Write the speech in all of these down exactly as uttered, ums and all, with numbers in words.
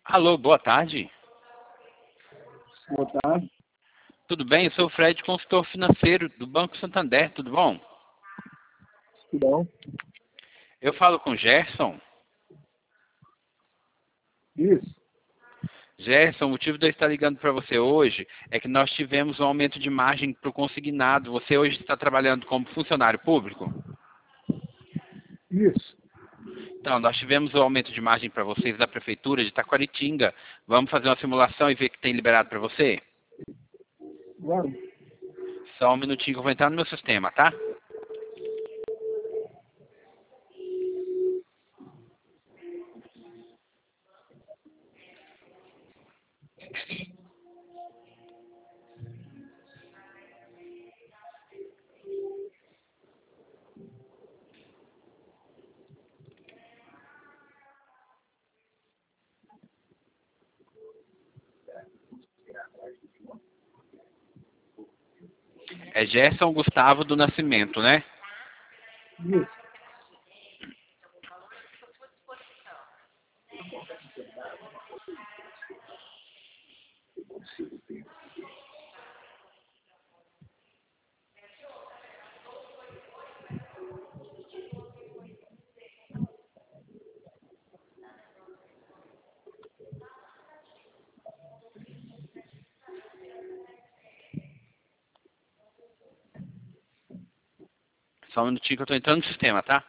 Alô, boa tarde. Boa tarde. Tudo bem? Eu sou o Fred, consultor financeiro do Banco Santander, tudo bom? Tudo bom? Eu falo com o Gerson. Isso. Gerson, o motivo de eu estar ligando para você hoje é que nós tivemos um aumento de margem para o consignado. Você hoje está trabalhando como funcionário público? Isso. Então, nós tivemos um aumento de margem para vocês da Prefeitura de Taquaritinga. Vamos fazer uma simulação e ver o que tem liberado para você? Vamos. Só um minutinho que eu vou entrar no meu sistema, tá? É Gerson Gustavo do Nascimento, né? Isso. Só um minutinho que eu estou entrando no sistema, tá?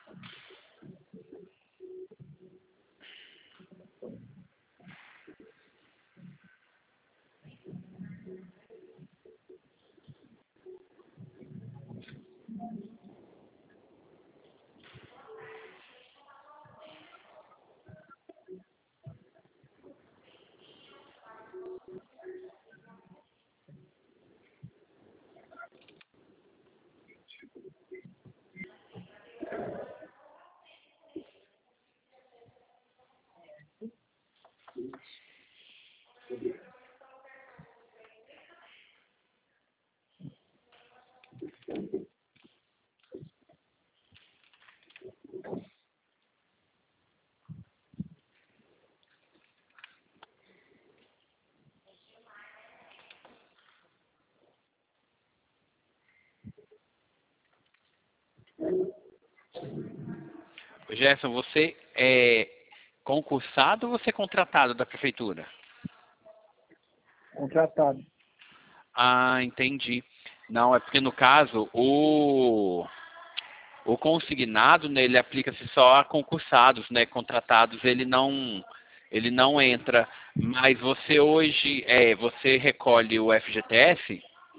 Gerson, você é concursado ou você é contratado da Prefeitura? Contratado. Ah, entendi. Não, é porque no caso, o, o consignado, né, ele aplica-se só a concursados, né? Contratados, ele não, ele não entra. Mas você hoje, é, você recolhe o F G T S?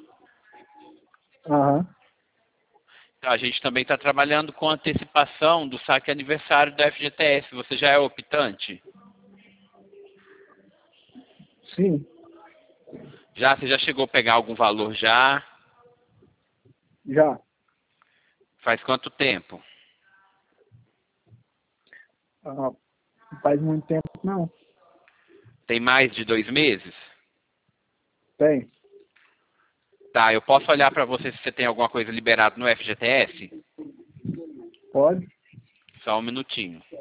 Aham. A gente também está trabalhando com antecipação do saque aniversário do F G T S. Você já é optante? Sim. Já? Você já chegou a pegar algum valor já? Já. Faz quanto tempo? Ah, não faz muito tempo, não. Tem mais de dois meses? Tem. Tá, eu posso olhar para você se você tem alguma coisa liberada no F G T S? Pode? Só um minutinho.